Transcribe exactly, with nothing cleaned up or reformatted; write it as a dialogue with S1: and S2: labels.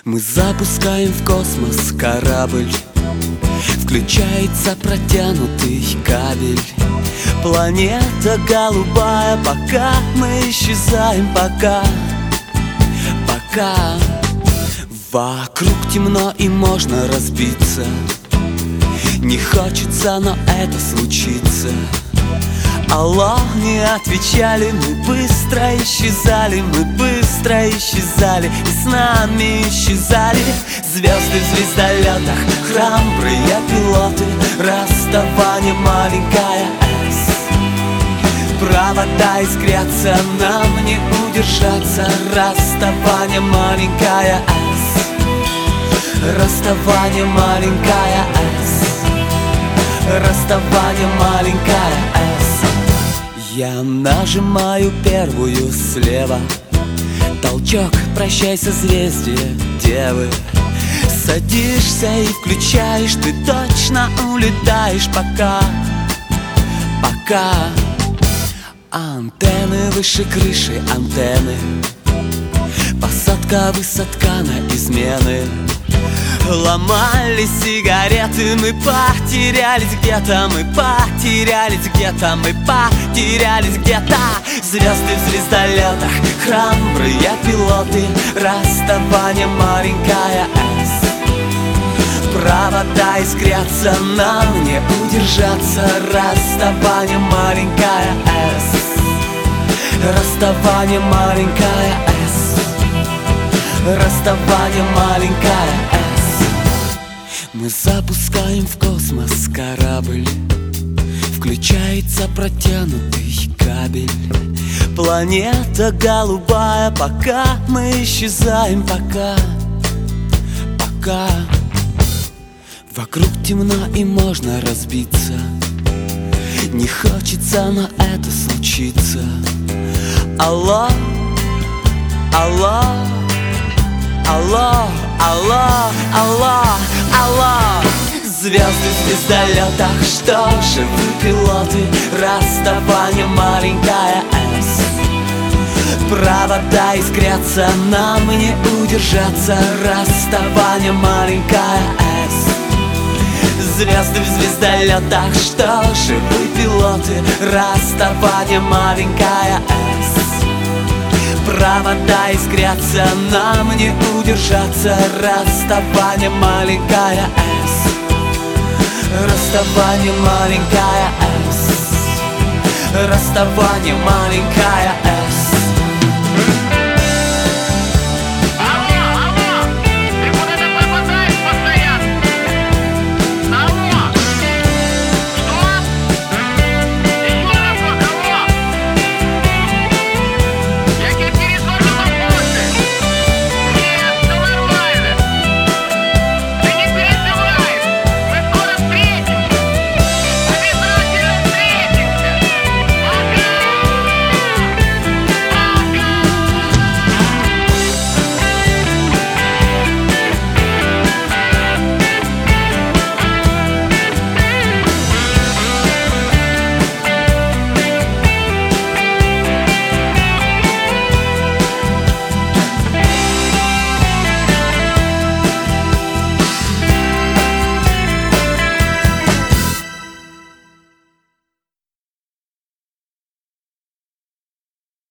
S1: Мы запускаем в космос корабль, включается протянутый кабель. Планета голубая, пока мы исчезаем, пока, пока вокруг темно и можно разбиться. Не хочется, но это случится. Алло, не отвечали, мы быстро исчезали, мы быстро исчезали, и с нами исчезали звезды в звездолетах, храбрые пилоты, расставание маленькая S. Провода искрятся, нам не удержаться, расставание маленькая S. Расставание маленькая S. Расставание маленькая S. Я нажимаю первую слева. Толчок, прощай, созвездие девы. Садишься и включаешь, ты точно улетаешь, пока, пока антенны выше крыши, антенны. Посадка, высадка на измены. Ломали сигареты, мы потерялись где-то, мы потерялись где-то, мы потерялись где-то. Звезды в звездолетах, храбрые пилоты, расставание маленькая S. Провода искрятся, нам не удержаться, расставание маленькая S. Расставание маленькая S. Расставание маленькая S. Мы запускаем в космос корабль, включается протянутый кабель. Планета голубая, пока мы исчезаем, пока, пока вокруг темно и можно разбиться. Не хочется, но это случится. Алло, алло, алло, алло, алло, алло. Звезды в звездолетах, что же вы, пилоты, расставание маленькая S. Провода искрятся, нам не удержаться, расставание маленькая S. Звезды в звездолетах, что же вы, пилоты, расставание маленькая S. Провода искрятся, нам не удержаться, расставание маленькая S. Расставание маленькая S. Расставание маленькая S.